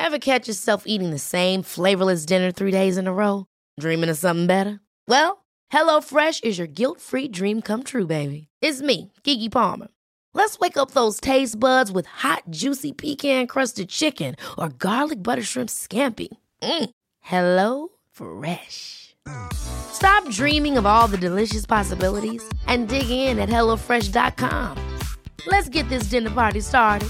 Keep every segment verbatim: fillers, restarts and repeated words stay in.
Ever catch yourself eating the same flavorless dinner three days in a row? Dreaming of something better? Well, HelloFresh is your guilt-free dream come true, baby. It's me, Keke Palmer. Let's wake up those taste buds with hot, juicy pecan-crusted chicken or garlic butter shrimp scampi. Mm. Hello Fresh. Stop dreaming of all the delicious possibilities and dig in at hello fresh dot com. Let's get this dinner party started.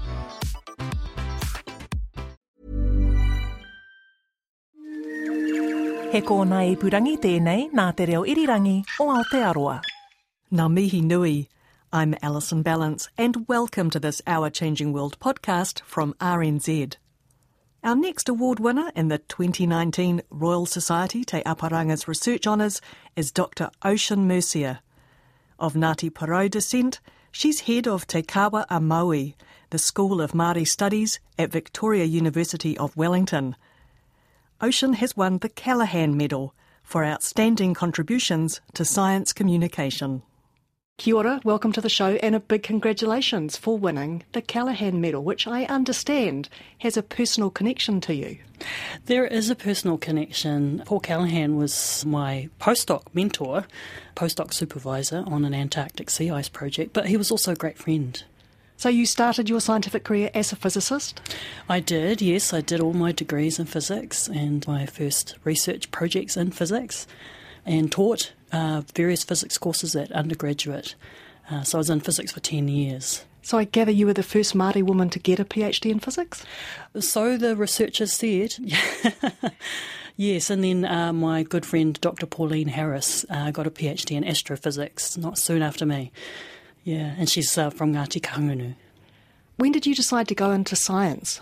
He kōna ipurangi tēnei nā te reo irirangi o Aotearoa. Ngā mihi nui. I'm Alison Ballance, and welcome to this Our Changing World podcast from R N Z. Our next award winner in the twenty nineteen Royal Society Te Aparanga's Research Honours is Doctor Ocean Mercier. Of Ngāti Porou descent, she's head of Te Kawa a Maui, the School of Māori Studies at Victoria University of Wellington. Ocean has won the Callaghan Medal for outstanding contributions to science communication. Kia ora, welcome to the show, and a big congratulations for winning the Callaghan Medal, which I understand has a personal connection to you. There is a personal connection. Paul Callaghan was my postdoc mentor, postdoc supervisor on an Antarctic sea ice project, but he was also a great friend. So you started your scientific career as a physicist? I did, yes. I did all my degrees in physics and my first research projects in physics, and taught uh, various physics courses at undergraduate. Uh, so I was in physics for ten years. So I gather you were the first Māori woman to get a PhD in physics? So the researchers said. Yes, and then uh, my good friend Doctor Pauline Harris uh, got a PhD in astrophysics not soon after me. Yeah, and she's uh, from Ngāti Kahungunu. When did you decide to go into science?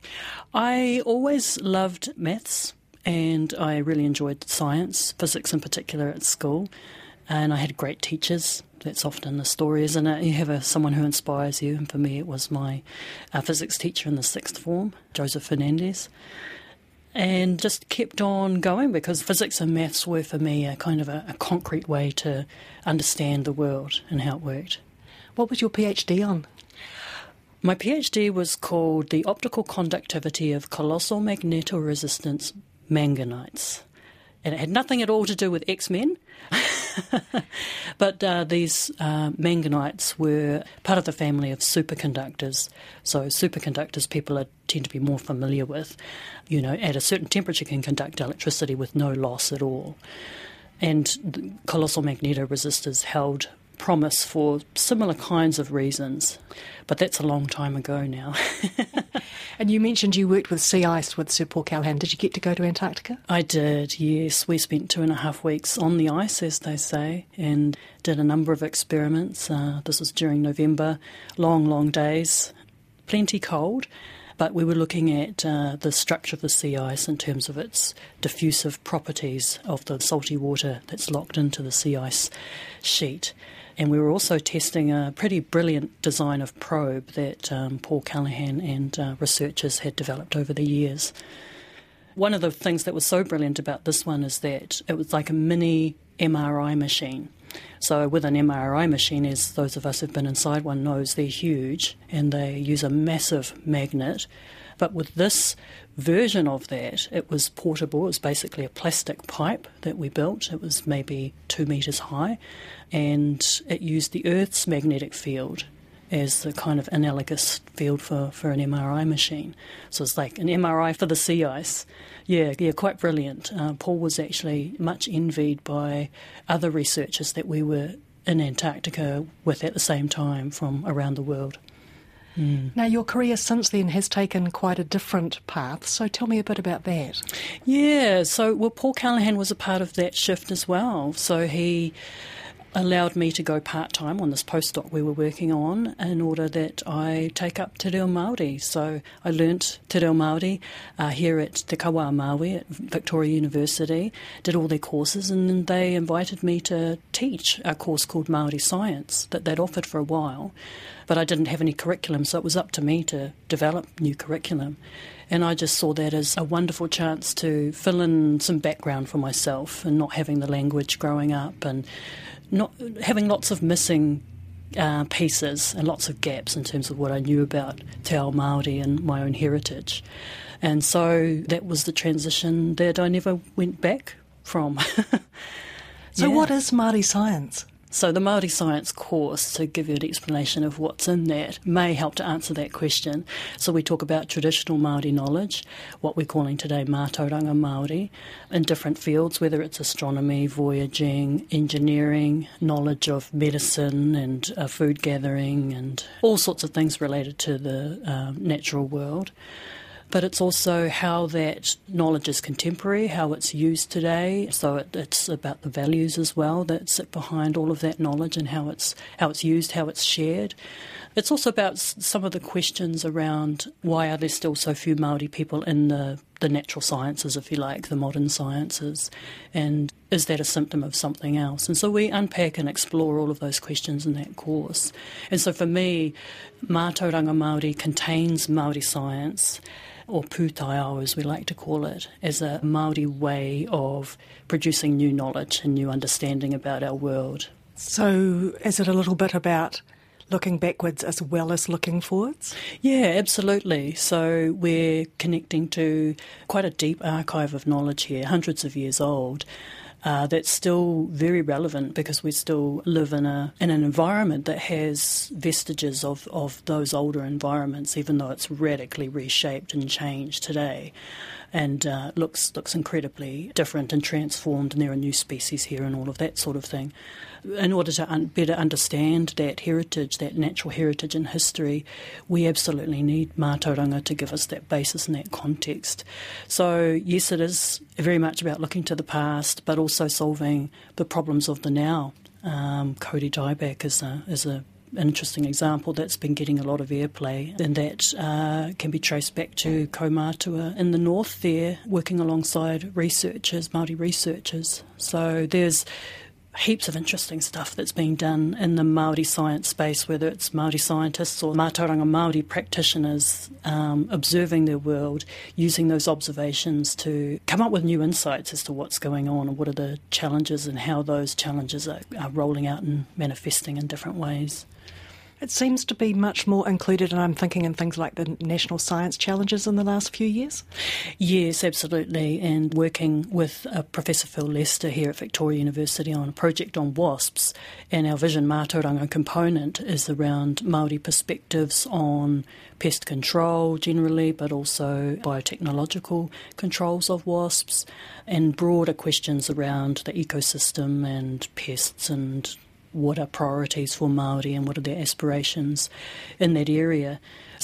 I always loved maths, and I really enjoyed science, physics in particular at school, and I had great teachers. That's often the story, isn't it? You have a, someone who inspires you, and for me it was my uh, physics teacher in the sixth form, Joseph Fernandez, and just kept on going because physics and maths were for me a kind of a, a concrete way to understand the world and how it worked. What was your PhD on? My PhD was called The Optical Conductivity of Colossal Magnetoresistance Manganites. And it had nothing at all to do with X-Men. But uh, these uh, manganites were part of the family of superconductors. So superconductors people are, tend to be more familiar with. You know, at a certain temperature can conduct electricity with no loss at all. And colossal magnetoresistors held promise for similar kinds of reasons. But that's a long time ago now. And you mentioned you worked with sea ice with Sir Paul Callaghan. Did you get to go to Antarctica? I did, yes. We spent two and a half weeks on the ice, as they say, and did a number of experiments. Uh, this was during November. Long, long days. Plenty cold. But we were looking at uh, the structure of the sea ice in terms of its diffusive properties of the salty water that's locked into the sea ice sheet. And we were also testing a pretty brilliant design of probe that um, Paul Callaghan and uh, researchers had developed over the years. One of the things that was so brilliant about this one is that it was like a mini M R I machine. So with an M R I machine, as those of us who've been inside one knows, they're huge and they use a massive magnet. But with this version of that, it was portable. It was basically a plastic pipe that we built. It was maybe two metres high, and it used the Earth's magnetic field as the kind of analogous field for, for an M R I machine. So it's like an M R I for the sea ice. Yeah, yeah, quite brilliant. Uh, Paul was actually much envied by other researchers that we were in Antarctica with at the same time from around the world. Mm. Now, your career since then has taken quite a different path, so tell me a bit about that. Yeah, so, well, Paul Callaghan was a part of that shift as well. So he allowed me to go part-time on this postdoc we were working on in order that I take up Te Reo Māori. So I learnt Te Reo Māori uh, here at Te Kawa a Maui at Victoria University, did all their courses, and then they invited me to teach a course called Māori Science that they'd offered for a while. But I didn't have any curriculum, so it was up to me to develop new curriculum. And I just saw that as a wonderful chance to fill in some background for myself and not having the language growing up and not having lots of missing uh, pieces and lots of gaps in terms of what I knew about Te Ao Māori and my own heritage. And so that was the transition that I never went back from. So yeah. what is Māori science? So the Māori Science course, to give you an explanation of what's in that, may help to answer that question. So we talk about traditional Māori knowledge, what we're calling today mātauranga Māori, in different fields, whether it's astronomy, voyaging, engineering, knowledge of medicine and uh, food gathering, and all sorts of things related to the uh, natural world. But it's also how that knowledge is contemporary, how it's used today. So it, it's about the values as well that sit behind all of that knowledge and how it's how it's used, how it's shared. It's also about some of the questions around why are there still so few Māori people in the, the natural sciences, if you like, the modern sciences, and is that a symptom of something else? And so we unpack and explore all of those questions in that course. And so for me, Mātauranga Māori contains Māori science, or pūtaiao as we like to call it, as a Māori way of producing new knowledge and new understanding about our world. So is it a little bit about looking backwards as well as looking forwards? Yeah, absolutely. So we're connecting to quite a deep archive of knowledge here, hundreds of years old, Uh, that's still very relevant because we still live in a in an environment that has vestiges of, of those older environments, even though it's radically reshaped and changed today, and uh, looks looks incredibly different and transformed, and there are new species here and all of that sort of thing. In order to un- better understand that heritage, that natural heritage and history, we absolutely need mātauranga to give us that basis and that context. So yes, it is very much about looking to the past, but also solving the problems of the now. Um, Kauri Dieback is a, is a an interesting example that's been getting a lot of airplay, and that uh, can be traced back to Kaumātua in the north there, working alongside researchers, Māori researchers. So there's heaps of interesting stuff that's being done in the Māori science space, whether it's Māori scientists or Mātauranga Māori practitioners um, observing their world, using those observations to come up with new insights as to what's going on and what are the challenges and how those challenges are, are rolling out and manifesting in different ways. It seems to be much more included, and I'm thinking in things like the National Science Challenges in the last few years. Yes, absolutely, and working with uh, Professor Phil Lester here at Victoria University on a project on wasps, and our Vision Mātauranga component is around Māori perspectives on pest control generally, but also biotechnological controls of wasps, and broader questions around the ecosystem and pests and what are priorities for Māori and what are their aspirations in that area.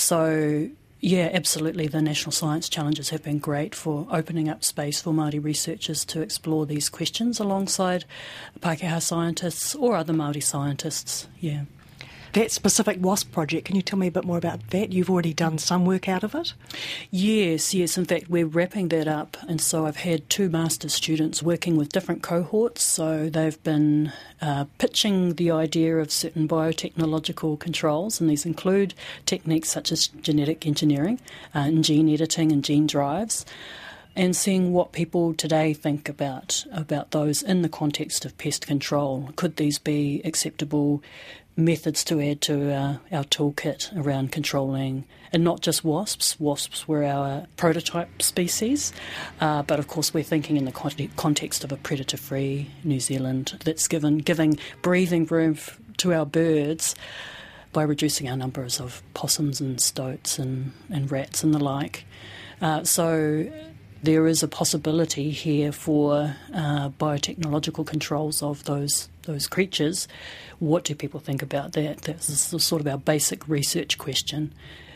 So, yeah, absolutely, the National Science Challenges have been great for opening up space for Māori researchers to explore these questions alongside Pākehā scientists or other Māori scientists, yeah. That specific WASP project, can you tell me a bit more about that? You've already done some work out of it? Yes, yes. In fact, we're wrapping that up. And so I've had two master's students working with different cohorts. So they've been uh, pitching the idea of certain biotechnological controls, and these include techniques such as genetic engineering uh, and gene editing and gene drives, and seeing what people today think about about those in the context of pest control. Could these be acceptable methods to add to uh, our toolkit around controlling, and not just wasps. Wasps were our prototype species, uh, but of course we're thinking in the con- context of a predator-free New Zealand that's given giving breathing room f- to our birds by reducing our numbers of possums and stoats and, and rats and the like. Uh, so there is a possibility here for uh, biotechnological controls of those those creatures. What do people think about that? That's sort of our basic research question.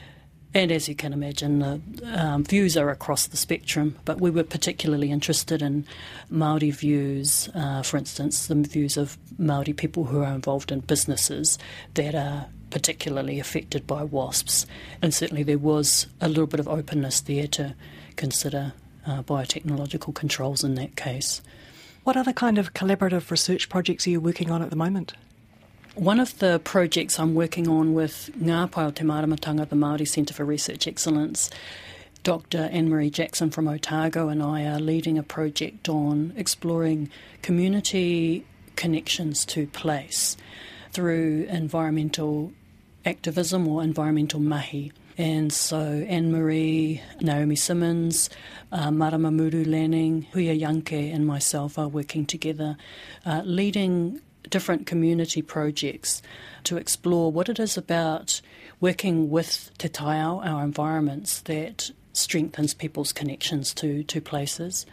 And as you can imagine, the um, views are across the spectrum, but we were particularly interested in Māori views, uh, for instance, the views of Māori people who are involved in businesses that are particularly affected by wasps. And certainly there was a little bit of openness there to consider uh, biotechnological controls in that case. What other kind of collaborative research projects are you working on at the moment? One of the projects I'm working on with Ngā Pai o Te Maramatanga, the Māori Centre for Research Excellence, Doctor Anne-Marie Jackson from Otago and I are leading a project on exploring community connections to place through environmental activism or environmental mahi. And so Anne-Marie, Naomi Simmons, uh, Marama Muru Lanning, Huia Yanke and myself are working together, uh, leading different community projects to explore what it is about working with te taiao, our environments, that strengthens people's connections to, to places,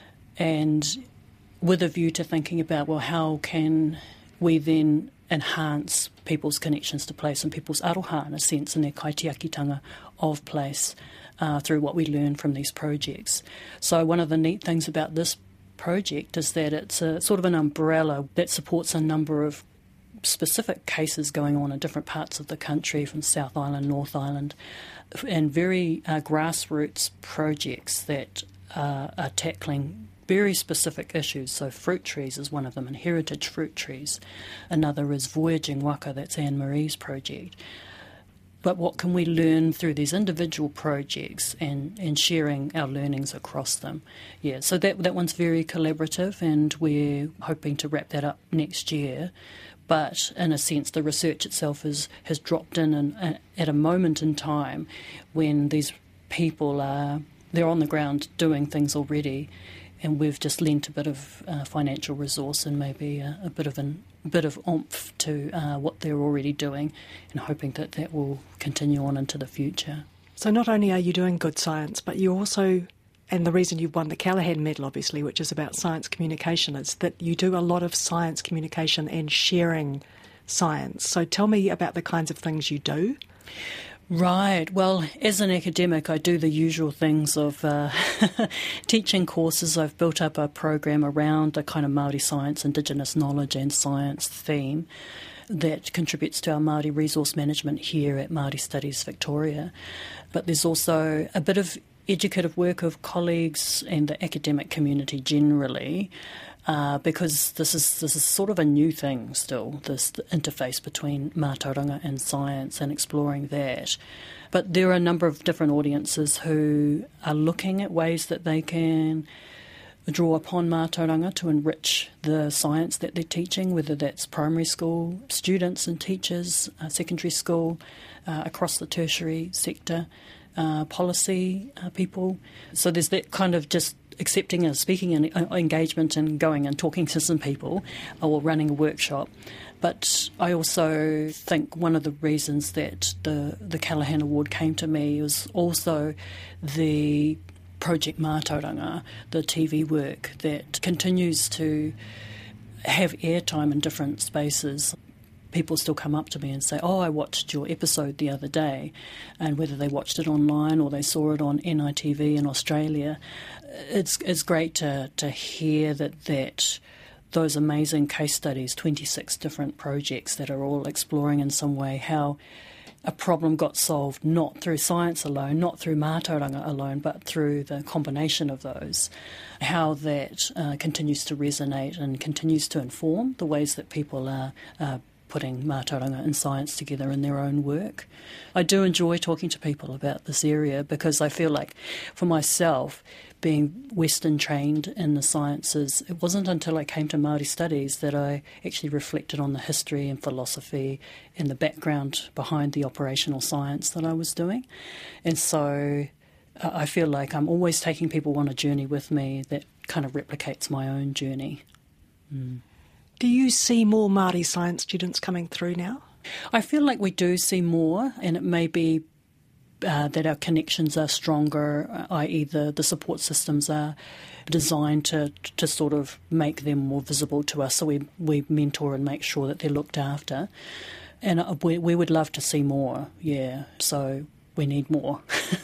and with a view to thinking about, well, how can we then enhance people's connections to place and people's aroha, in a sense, in their kaitiakitanga of place uh, through what we learn from these projects. So one of the neat things about this project is that it's a sort of an umbrella that supports a number of specific cases going on in different parts of the country, from South Island, North Island, and very uh, grassroots projects that uh, are tackling very specific issues. So fruit trees is one of them, and heritage fruit trees. Another is Voyaging Waka, that's Anne-Marie's project. But what can we learn through these individual projects and, and sharing our learnings across them? Yeah, so that that one's very collaborative, and we're hoping to wrap that up next year. But in a sense, the research itself is, has dropped in and, at a moment in time when these people are, they're on the ground doing things already, and we've just lent a bit of uh, financial resource and maybe a, a bit of an, a bit of oomph to uh, what they're already doing, and hoping that that will continue on into the future. So not only are you doing good science, but you also, and the reason you've won the Callaghan Medal, obviously, which is about science communication, is that you do a lot of science communication and sharing science. So tell me about the kinds of things you do. Right. Well, as an academic, I do the usual things of uh, teaching courses. I've built up a program around a kind of Māori science, Indigenous knowledge and science theme that contributes to our Māori resource management here at Māori Studies Victoria. But there's also a bit of educative work of colleagues and the academic community generally, uh, because this is this is sort of a new thing still, this interface between mātauranga and science and exploring that. But there are a number of different audiences who are looking at ways that they can draw upon mātauranga to enrich the science that they're teaching, whether that's primary school students and teachers, uh, secondary school, uh, across the tertiary sector, uh, policy uh, people. So there's that kind of just accepting and speaking and engagement and going and talking to some people or running a workshop. But I also think one of the reasons that the, the Callaghan Award came to me was also the Project Mātauranga, the T V work that continues to have airtime in different spaces. People still come up to me and say, oh, I watched your episode the other day, and whether they watched it online or they saw it on N I T V in Australia, it's it's great to, to hear that, that those amazing case studies, twenty-six different projects that are all exploring in some way how a problem got solved not through science alone, not through mātauranga alone, but through the combination of those, how that uh, continues to resonate and continues to inform the ways that people are uh, putting mātauranga and science together in their own work. I do enjoy talking to people about this area because I feel like, for myself, being Western trained in the sciences, it wasn't until I came to Māori studies that I actually reflected on the history and philosophy and the background behind the operational science that I was doing. And so uh, I feel like I'm always taking people on a journey with me that kind of replicates my own journey. Mm. Do you see more Māori science students coming through now? I feel like we do see more, and it may be uh, that our connections are stronger, that is the, the support systems are designed to to sort of make them more visible to us, so we, we mentor and make sure that they're looked after. And uh, we, we would love to see more, yeah, so we need more.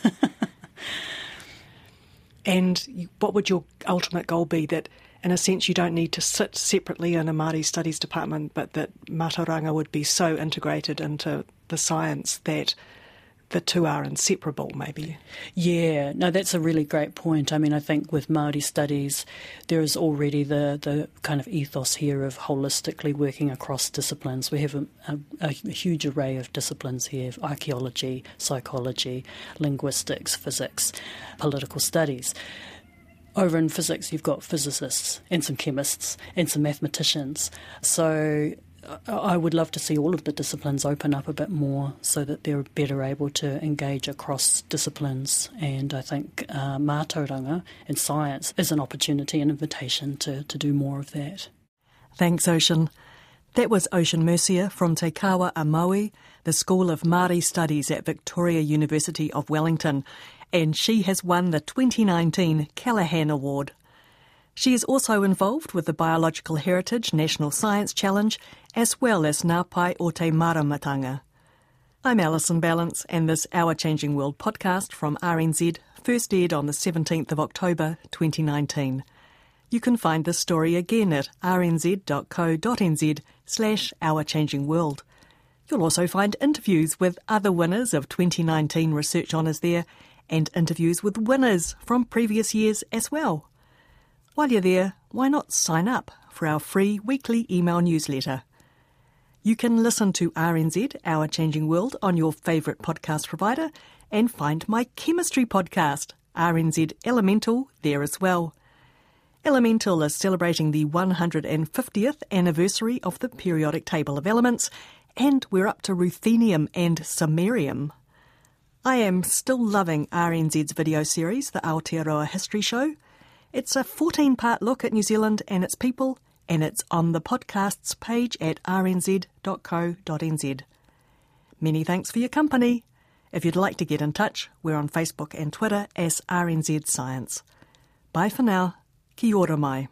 And what would your ultimate goal be? That, in a sense, you don't need to sit separately in a Māori studies department, but that mātauranga would be so integrated into the science that the two are inseparable, maybe? Yeah, no, that's a really great point. I mean, I think with Māori studies, there is already the, the kind of ethos here of holistically working across disciplines. We have a, a, a huge array of disciplines here: archaeology, psychology, linguistics, physics, political studies. Over in physics, you've got physicists and some chemists and some mathematicians. So I would love to see all of the disciplines open up a bit more so that they're better able to engage across disciplines. And I think uh, mātauranga and science is an opportunity, an invitation to, to do more of that. Thanks, Ocean. That was Ocean Mercier from Te Kawa a Maui, the School of Māori Studies at Victoria University of Wellington, and she has won the twenty nineteen Callaghan Award. She is also involved with the Biological Heritage National Science Challenge, as well as Ngā Pai o te Maramatanga. I'm Alison Ballance, and this Our Changing World podcast from R N Z first aired on the seventeenth of October twenty nineteen. You can find this story again at rnz.co.nz slash Our Changing World. You'll also find interviews with other winners of twenty nineteen Research Honours there, and interviews with winners from previous years as well. While you're there, why not sign up for our free weekly email newsletter? You can listen to R N Z, Our Changing World, on your favourite podcast provider, and find my chemistry podcast, R N Z Elemental, there as well. Elemental is celebrating the one hundred fiftieth anniversary of the periodic table of elements, and we're up to ruthenium and samarium. I am still loving R N Z's video series, the Aotearoa History Show. It's a fourteen-part look at New Zealand and its people, and it's on the podcasts page at r n z dot co dot n z. Many thanks for your company. If you'd like to get in touch, we're on Facebook and Twitter as R N Z Science. Bye for now. Kia ora mai.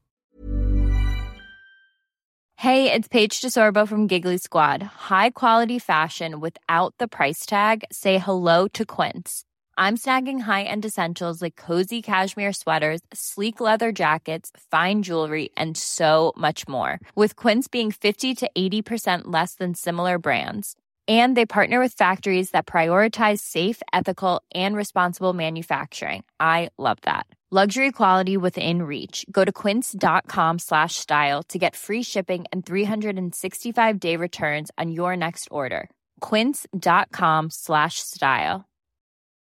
Hey, it's Paige DeSorbo from Giggly Squad. High quality fashion without the price tag. Say hello to Quince. I'm snagging high-end essentials like cozy cashmere sweaters, sleek leather jackets, fine jewelry, and so much more. With Quince being fifty to eighty percent less than similar brands. And they partner with factories that prioritize safe, ethical, and responsible manufacturing. I love that. Luxury quality within reach. Go to quince.com slash style to get free shipping and three sixty-five day returns on your next order. Quince.com slash style.